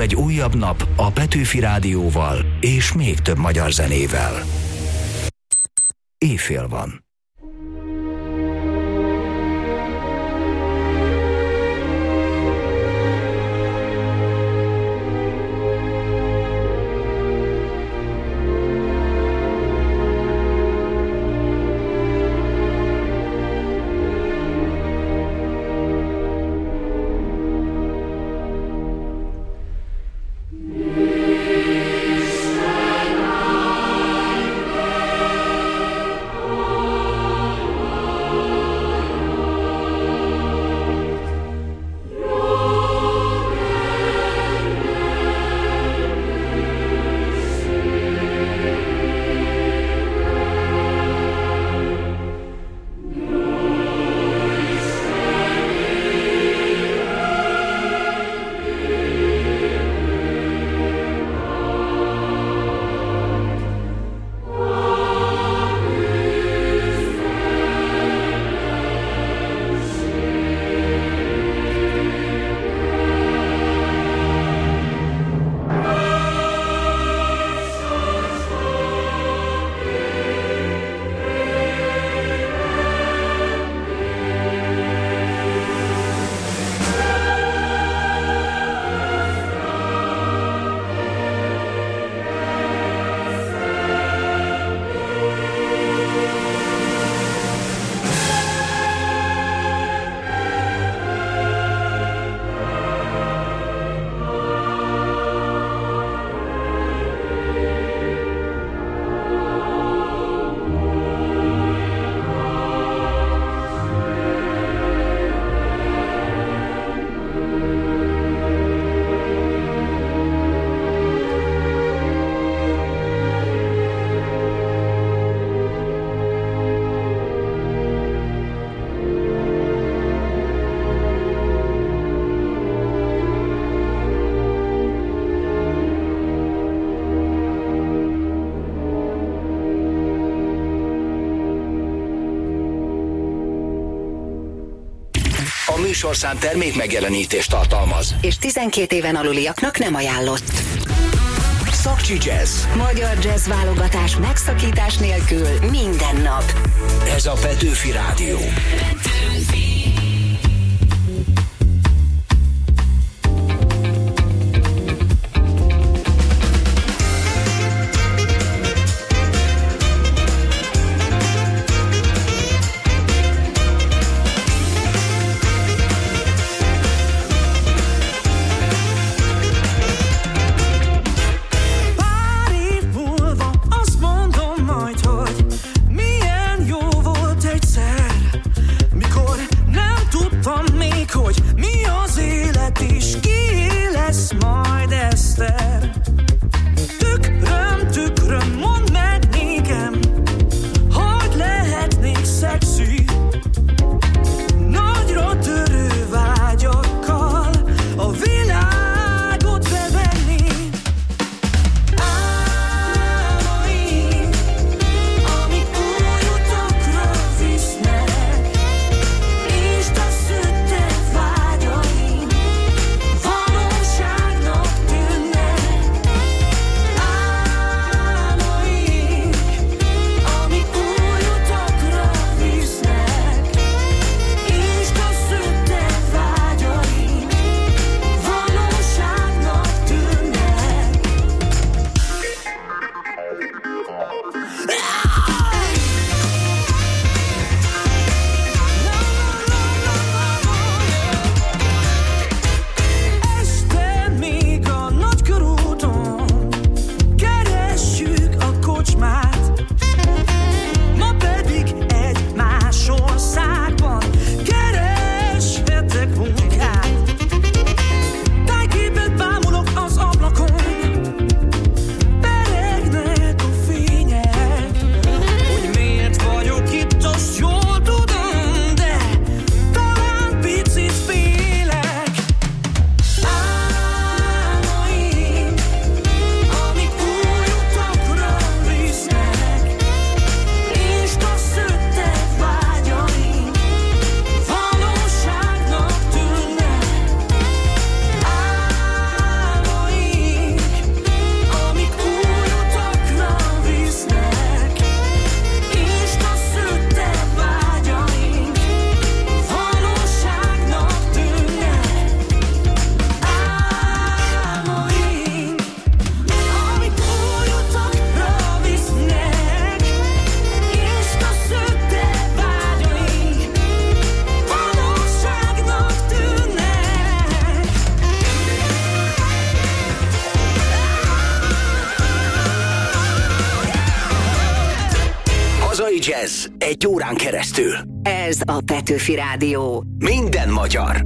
indul egy újabb nap a Petőfi Rádióval és még több magyar zenével. Éjfél van. Műsorszám termék megjelenítést tartalmaz. És 12 éven aluliaknak nem ajánlott. Szakcsi Jazz. Magyar jazz válogatás megszakítás nélkül minden nap. Ez a Petőfi Rádió. Milyen jó volt egyszer, mikor nem Jazz egy órán keresztül. Ez a Petőfi Rádió. Minden magyar.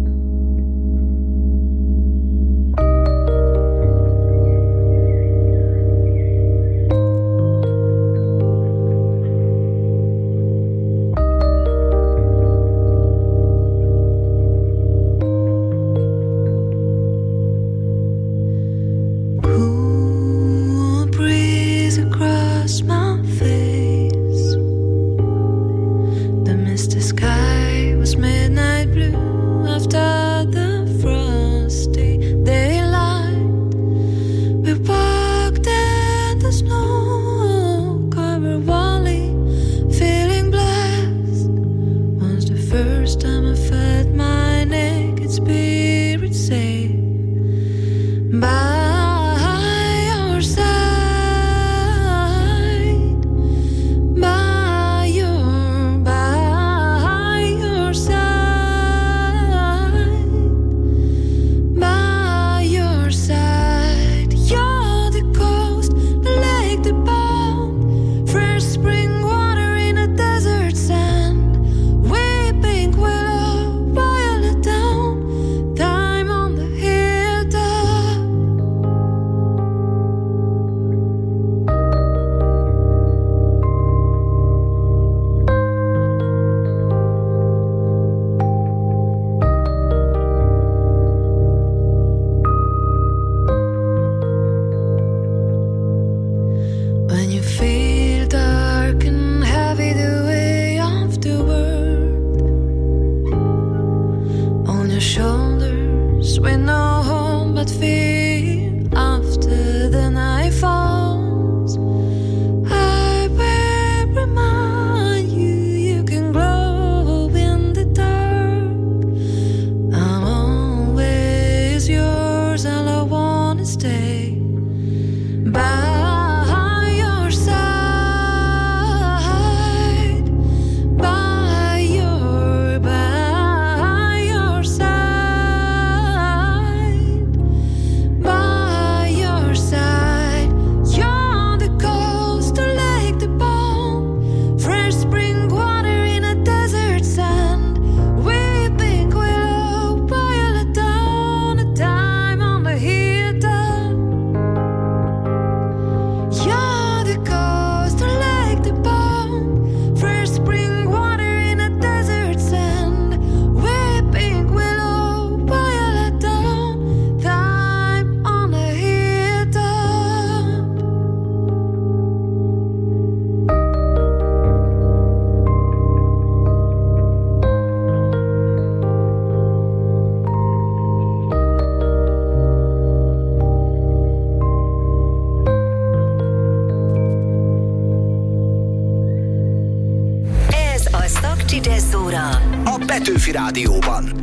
a Petőfi Rádióban.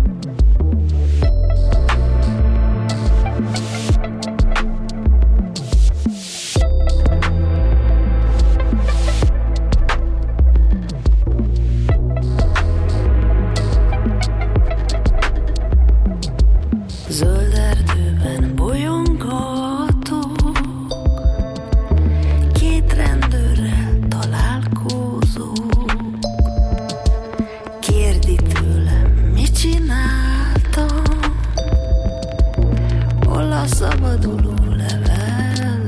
Zöld erdőben bolyongatok, két rendőrrel találkozok. Kérdi tőlem, mit csináltam, hol a szabaduló levelem.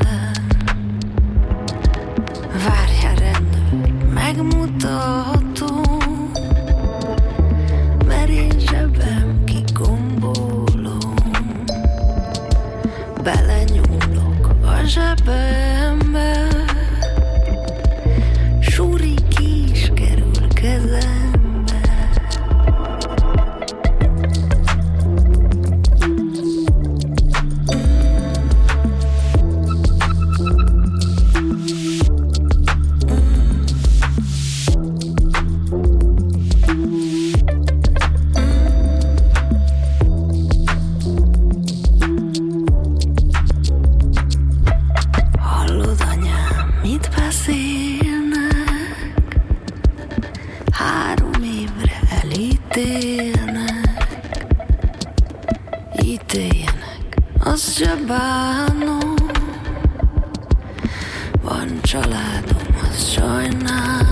Várjál rendőr, megmutatom, mert én zsebem kigombolom. Belenyúlok a zsebembe, súri ki is kerül kezembe. Hallod, anyám, mit beszélnek? 3 évre elítélnek. Ítéljenek, azt se bánom. Van családom, sajnálom.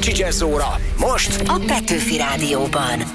Pakcsi Jazz óra, most a Petőfi Rádióban.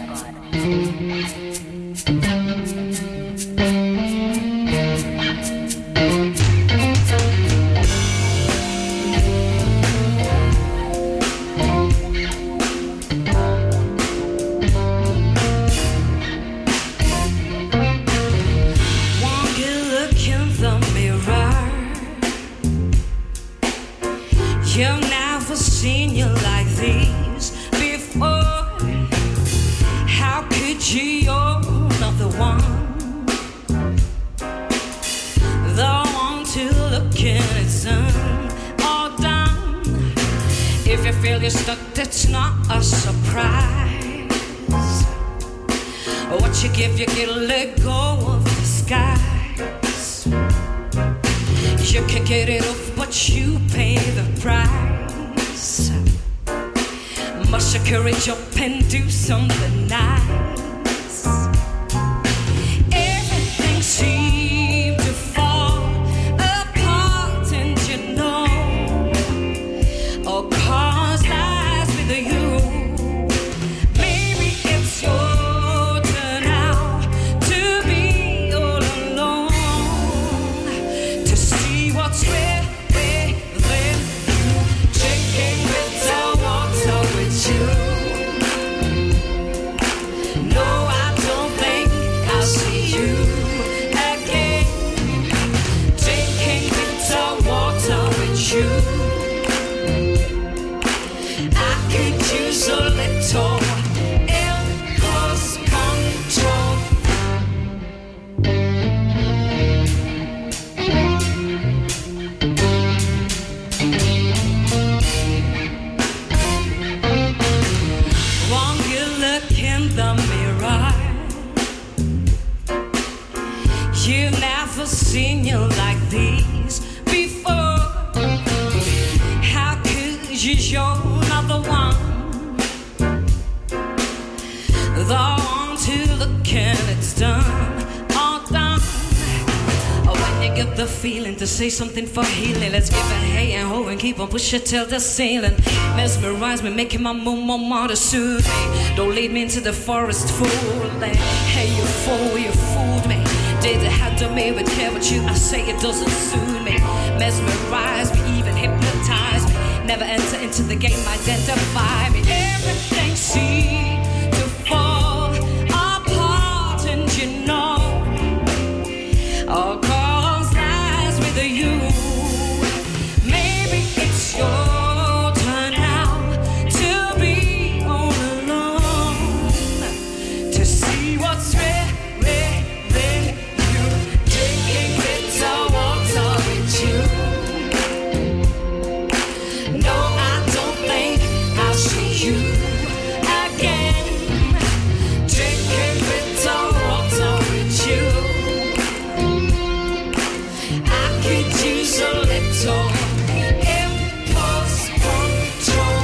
You've never seen you like these before. How could you? You're not the one, the one to look in it's all done. If you feel you're stuck, that's not a surprise. What you give, you get, let go of the skies. You can get it off, but you pay the price. Must you courage up and do something nice. Everything seemed to fall apart, and you know all cause lies with you. Maybe it's your turn now to be all alone, to see what's within you, drinking bitter water with you. No, I don't think I'll see you again, drinking bitter water with you. I could use a little impulse control. Won't you look in the mirror? You've never seen you like these before. How could you? You're not the one, the one to look and it's done, all done. When you get the feeling to say something for healing, let's give a hey and ho and keep on pushing till the ceiling. Mesmerize me, making my moon more to soothe me. Don't lead me into the forest fooling. Hey, you fool, you fooled me. Did it have to me with care what you I say, it doesn't suit me. Mesmerize me, even hypnotize me. Never enter into the game, identify me. Everything seems to fall apart, and you know all cause lies with you. Maybe it's your turn now to be all alone, to see what's within you, drinking bitter water with you. No, I don't think I'll see you again, drinking bitter water with you. I could use a little impulse control.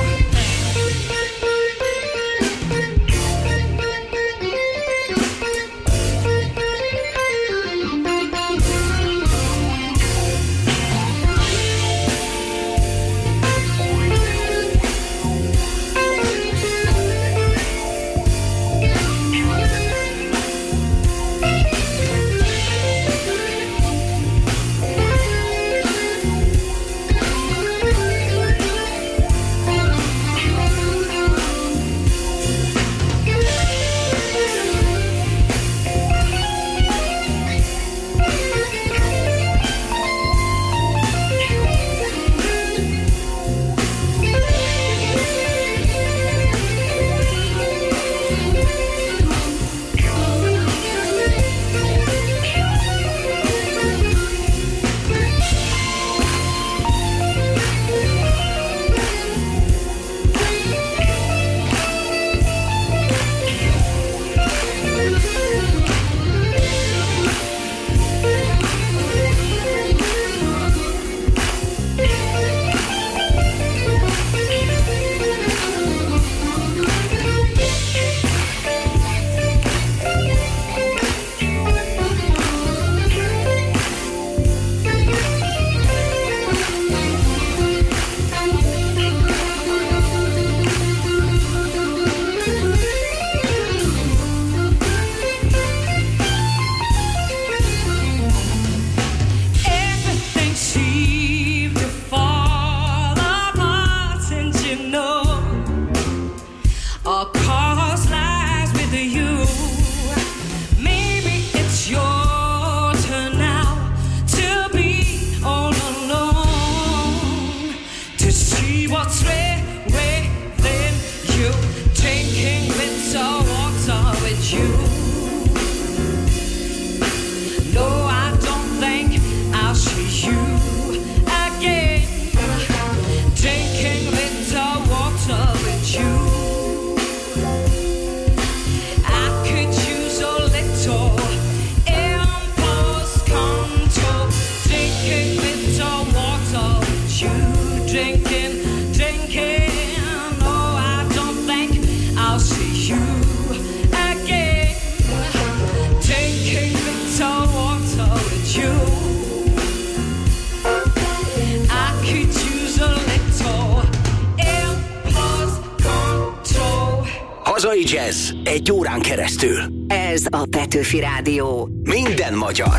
could use a little impulse control. Hazai jazz egy órán keresztül. Ez a Petőfi Rádió. Minden magyar.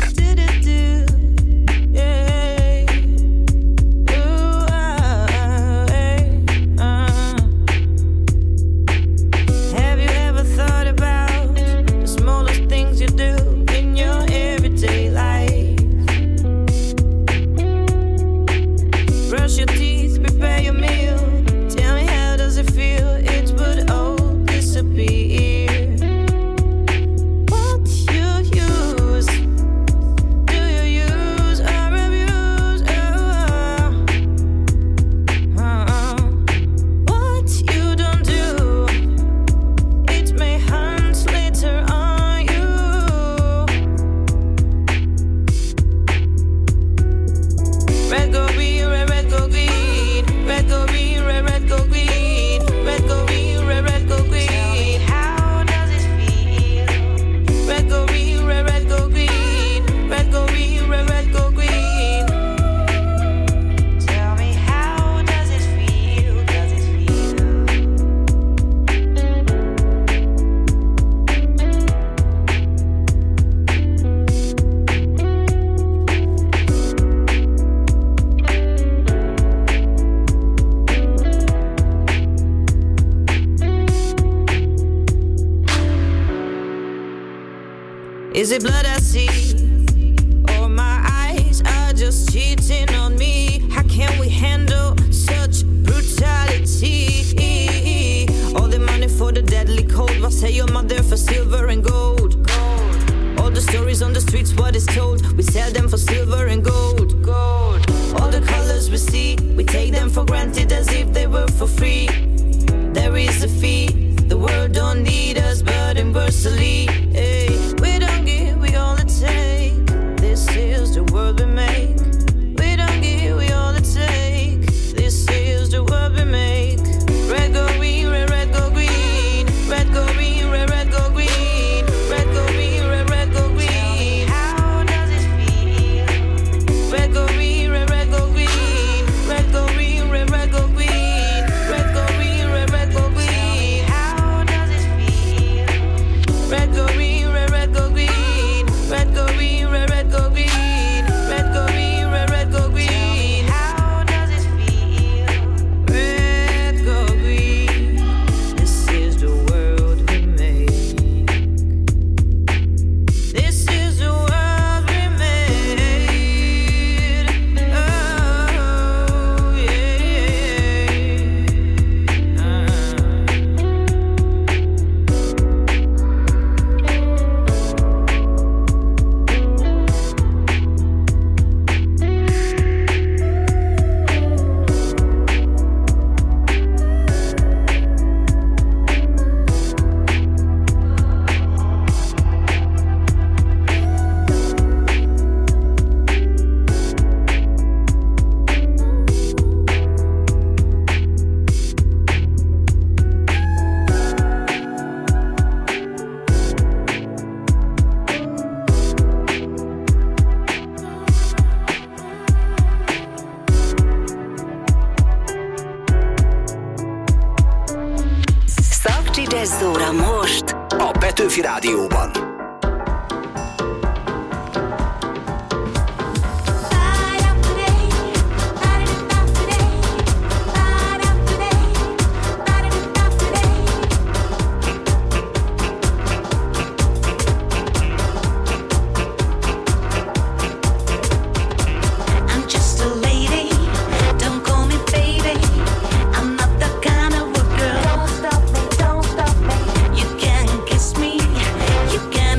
Is it blood I see? Or my eyes are just cheating on me? How can we handle such brutality? All the money for the deadly cold. What say your mother for silver and gold? All the stories on the streets, what is told? We sell them for silver and gold. All the colors we see, we take them for granted as if they were for free. There is a fee. The world don't need us, but universally, hey, we don't give, we only take. This is the world we make. We don't give, we only take. This is the world we make. Red go green, red red go green. Red go green, red red go green. Red go green, red red go green. How does it feel? Red go green, red red go green. Red go green, red red go green. Red go green, red red go green. Red go green, red red go green. Red go green, red red go green. Red go green, red red go green. How does it feel? Red go green. This is the world we make. This is the world we made. Oh yeah. Jazzóra most a Petőfi Rádióban. You can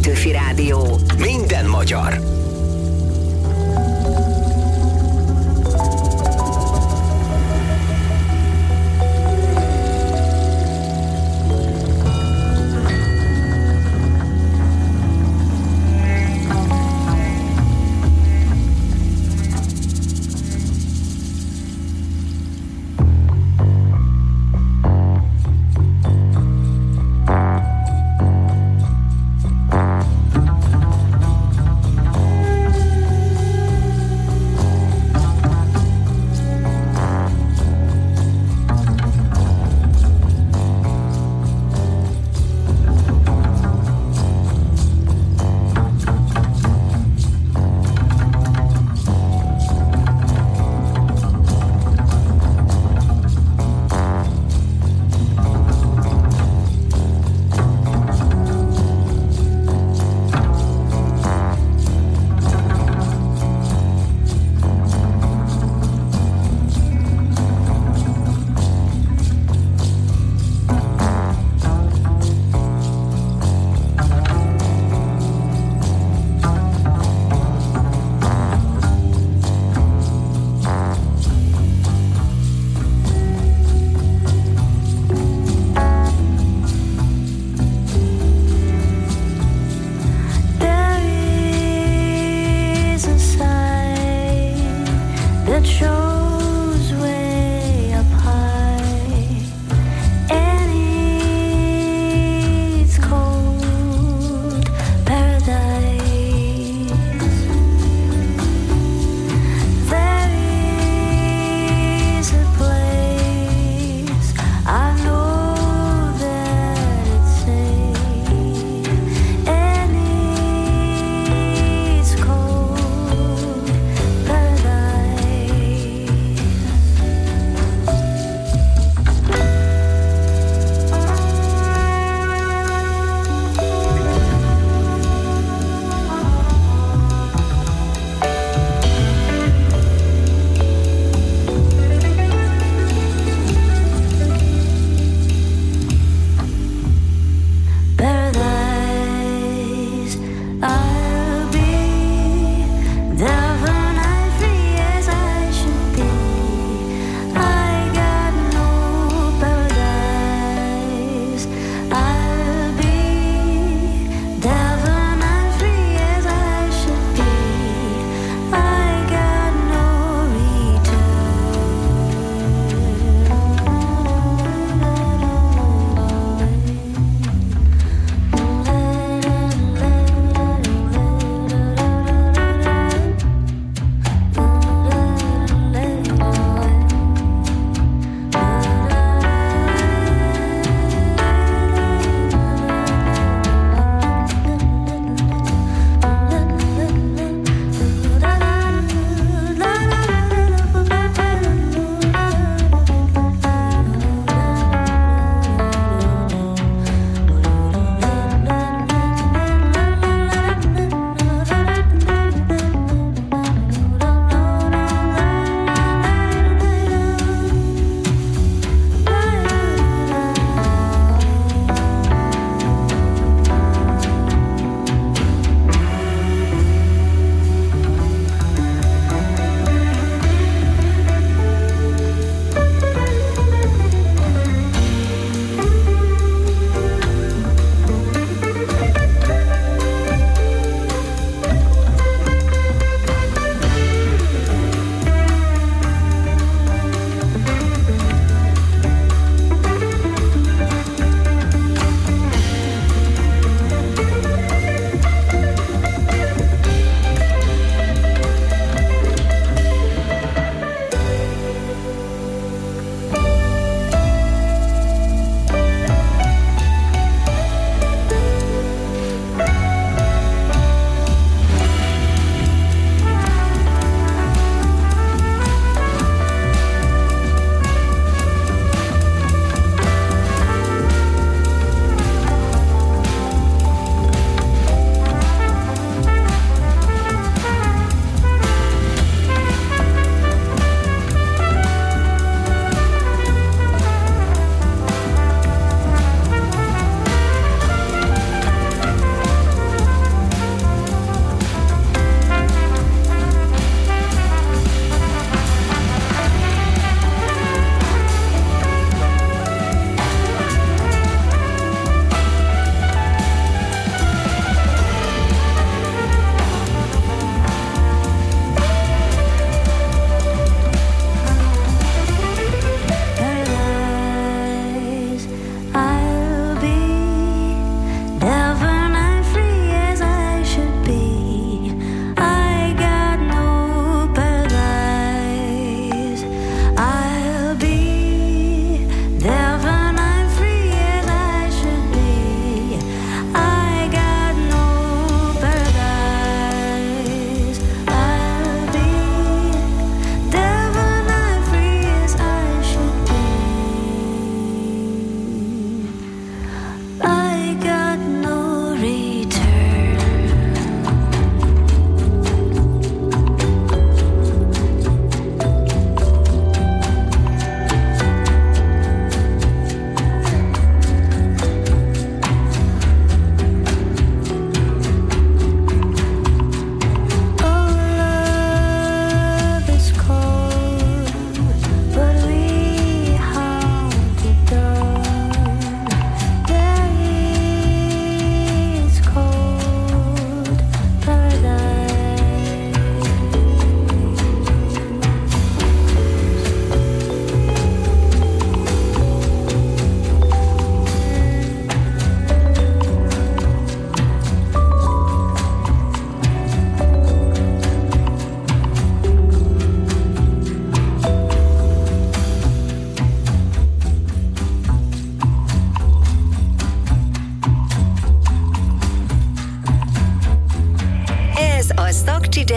Petőfi Rádió. Minden magyar.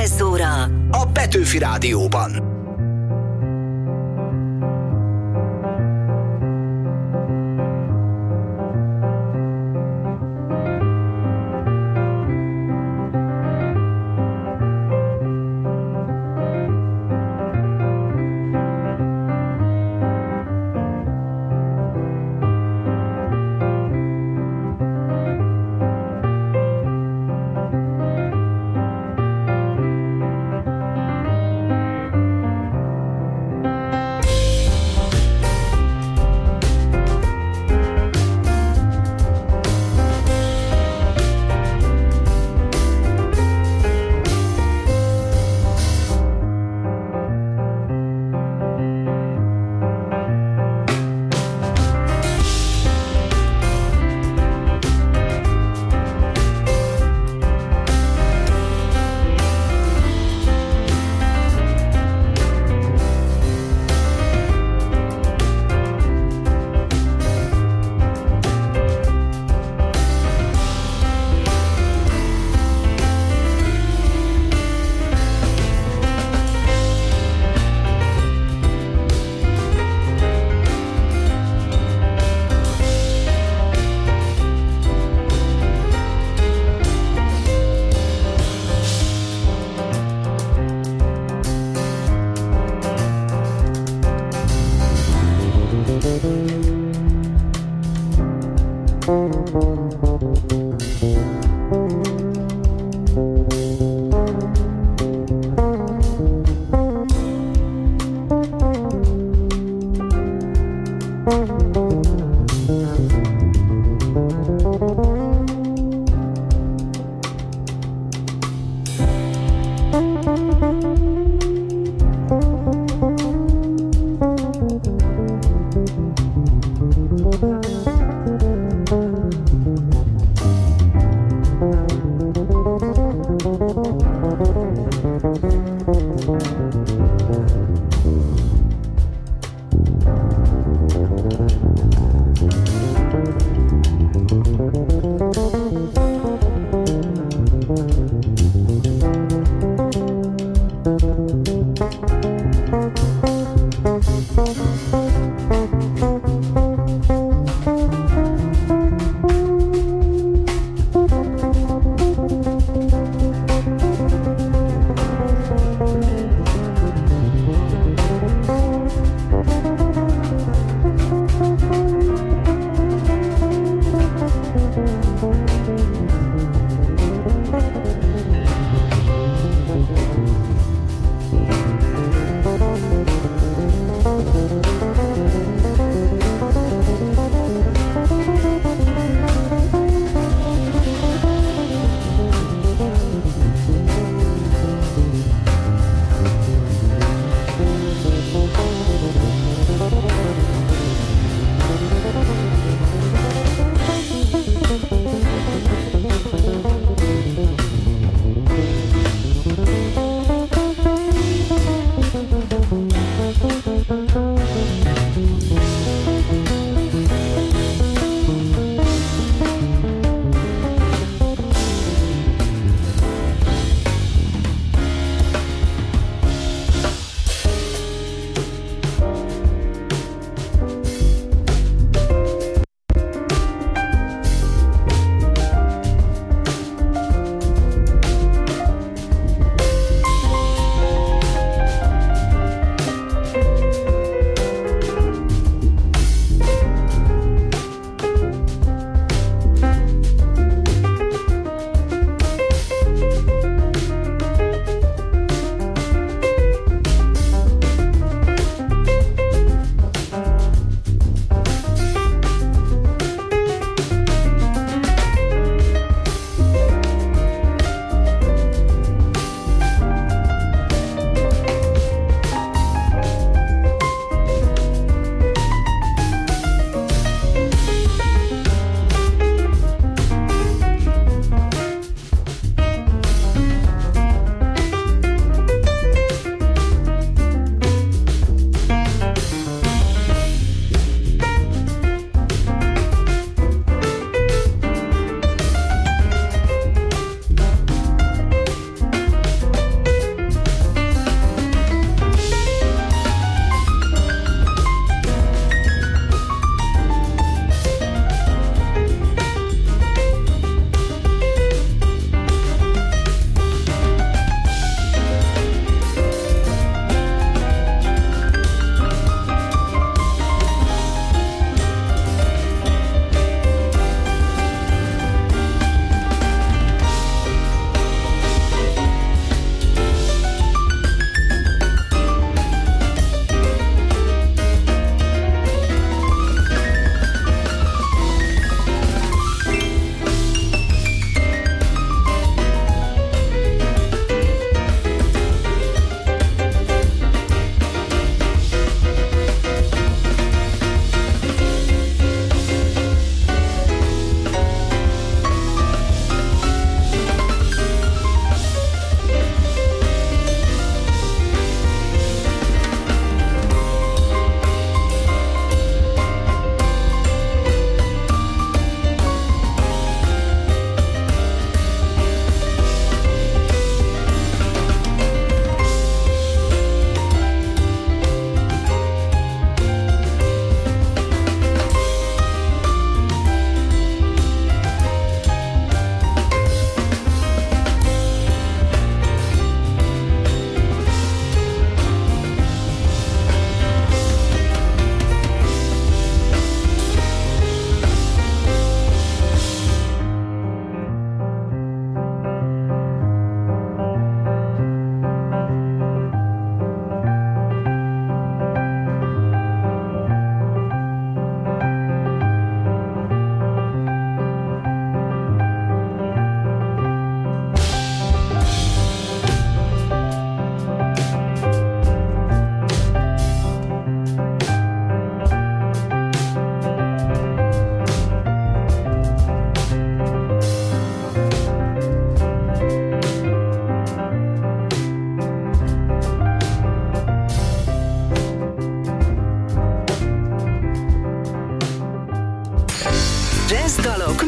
Jazz óra a Petőfi Rádióban.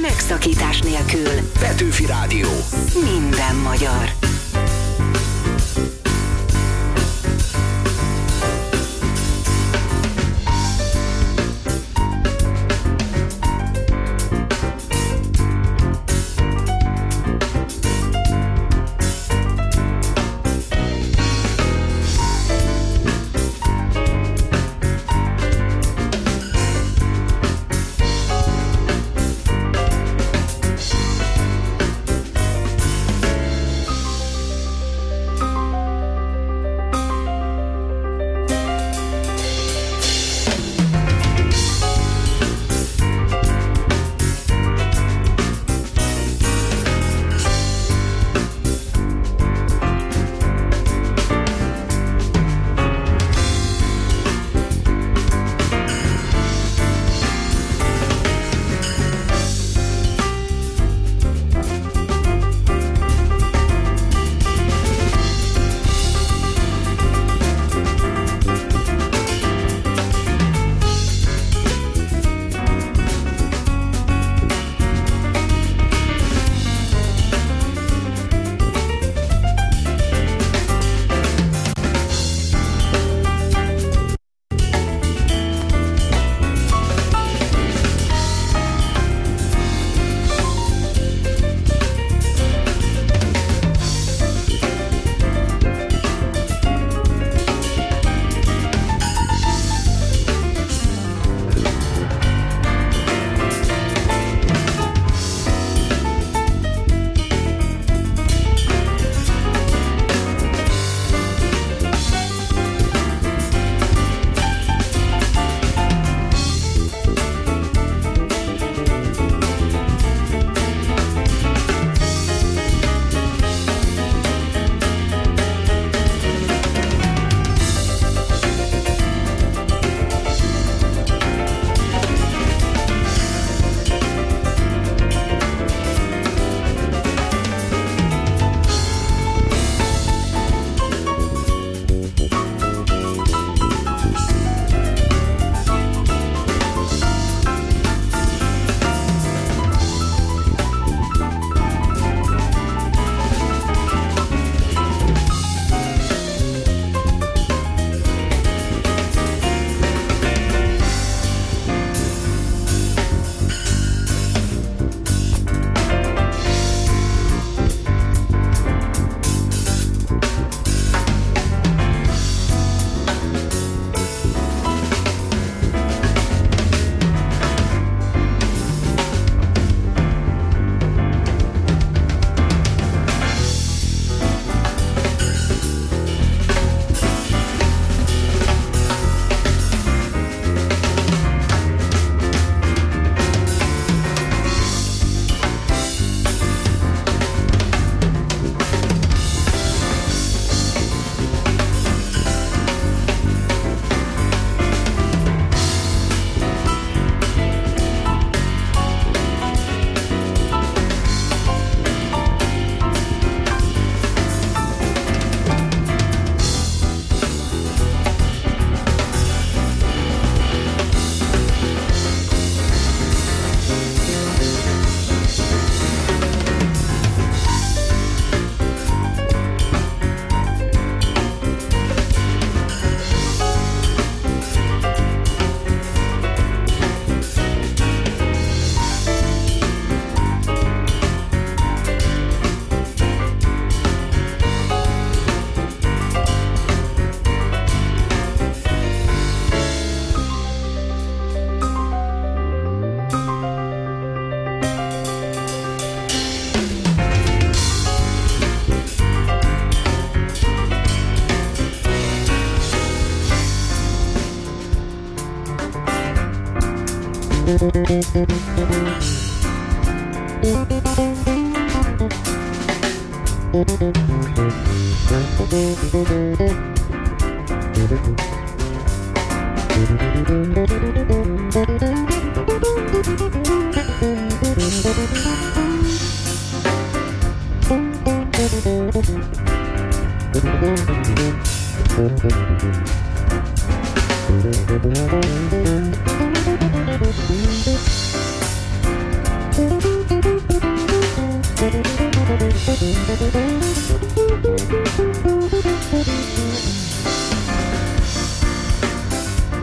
megszakítás nélkül. Petőfi Rádió. Minden magyar.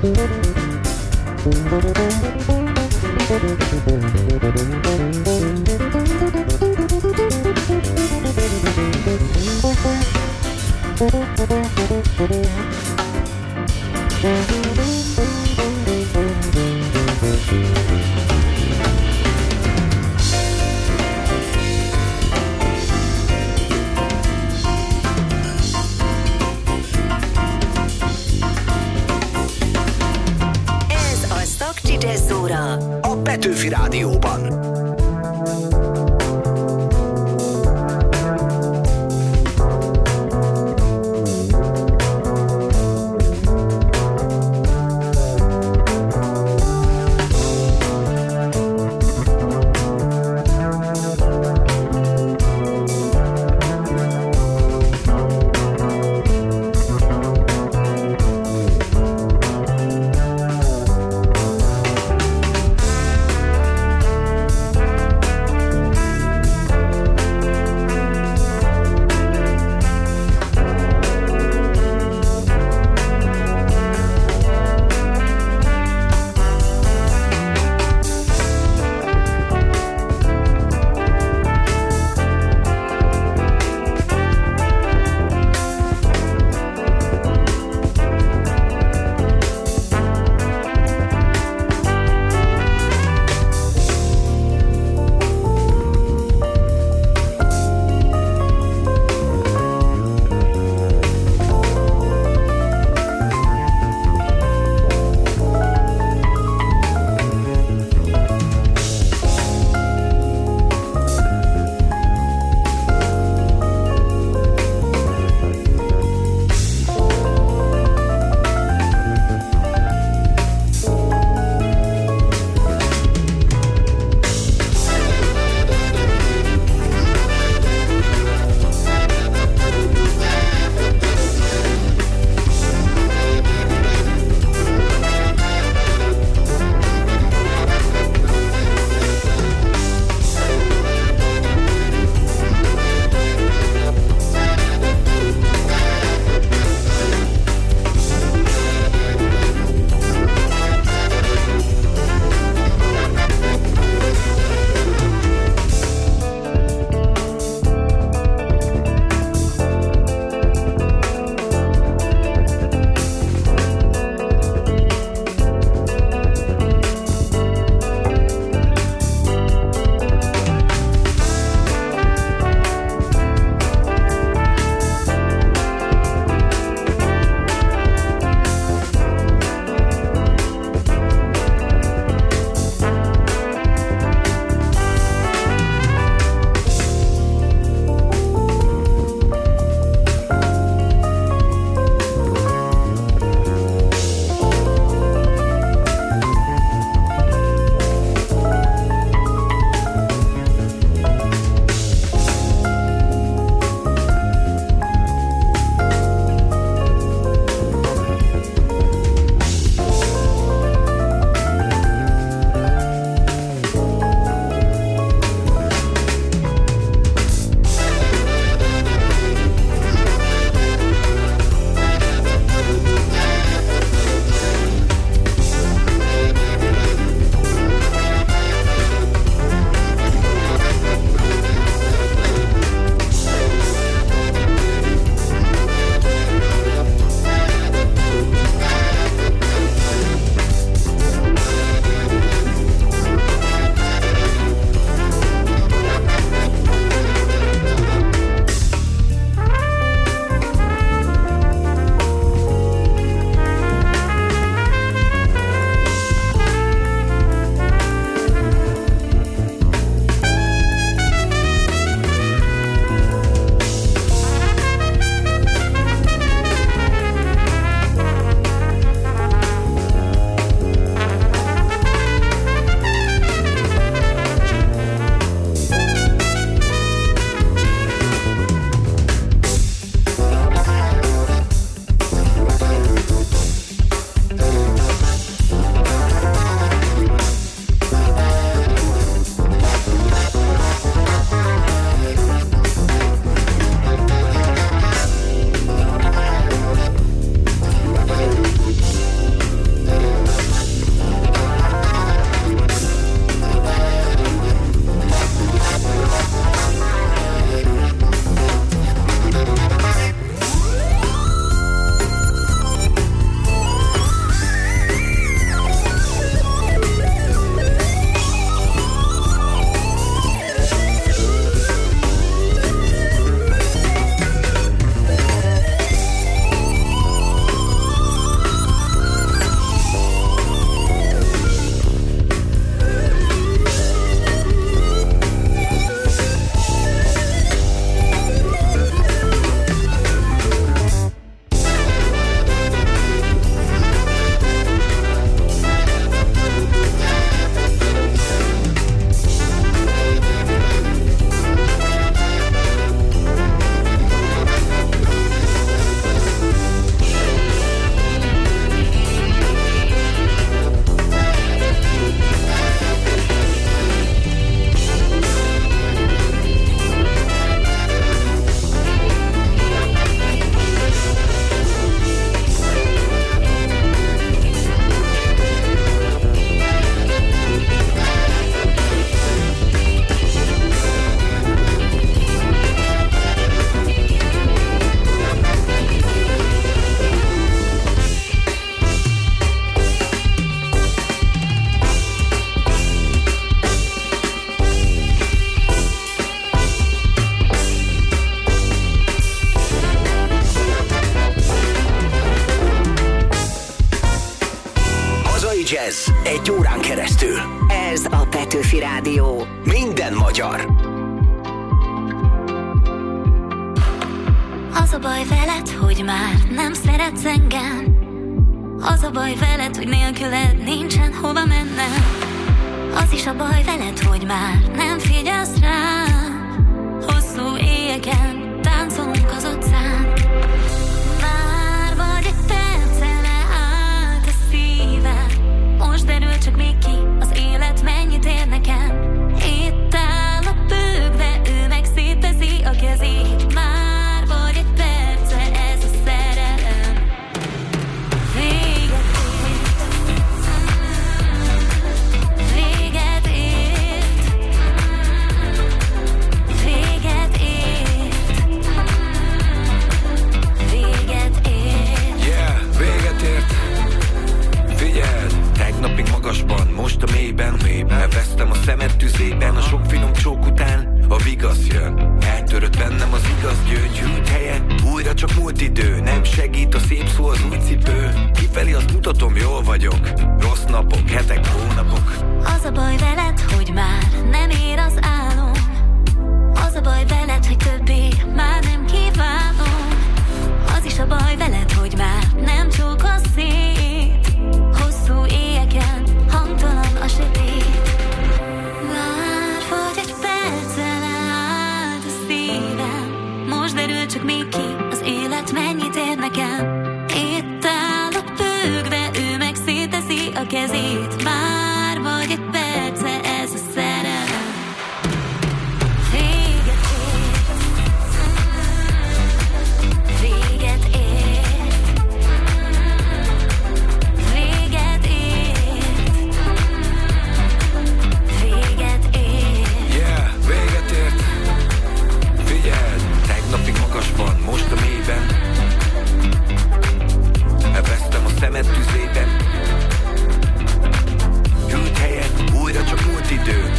A Petőfi Rádióban. Free Jazz egy órán keresztül. Ez a Petőfi Rádió. Minden magyar. Az a baj veled, hogy már nem szeretsz engem. Az a baj veled, hogy nélküled nincsen hova mennem. Az is a baj veled, hogy már nem figyelsz rám. Hosszú éjeken táncolunk az utcán. Már vagy egy percele állt a szívem. Most derül csak még ki, az élet mennyit ér nekem. Itt áll a bőg, de ő meg szétteszi a kezét. Már vagy egy perce ez a szerelem. Véget ért. Véget ért. Véget ért. Yeah, véget ért. Figyeld, tegnapig magasban, most a mélyben. Elvesztem a szemed tüzében, a sok finom csók után a vigasz jön. Eltörött bennem az igaz gyöngy, hűlt helye, újra csak múlt idő. Nem segít a szép szó, az új cipő. Kifelé azt mutatom, jól vagyok. Rossz napok, hetek, hónapok. Az a baj veled, hogy már nem ér az álom. Az a baj veled, hogy többé már nem kívánom. Az is a baj veled, hogy már nem csókolsz szét. Hosszú éjeken hangtalan a sötét. Már vagy egy perccel állt a szívem. Most derül csak még ki, az élet mennyit ér nekem. Itt áll a bőg, de ő meg szétteszi a kezét. Már vagy egy perce ez a szerelem. Véget ért. Véget ért. Véget ért. Véget ért. Yeah, véget ért. Figyeld, tegnapig magasban, most a mélyben. Elvesztem a szemed tüzében. Hűlt helyen, újra csak múlt idő.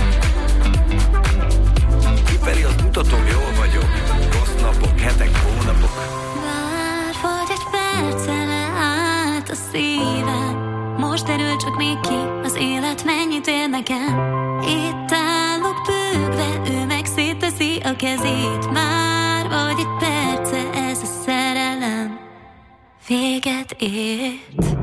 Kifelé azt mutatom, jól vagyok. Rossz napok, hetek, hónapok. Már vagy egy perccel állt a szívem. Most derül csak még ki, az élet mennyit ér nekem. Itt állok bőgve, ő meg szétteszi a kezét. Már vagy egy perce ez a szerelem. Véget ért.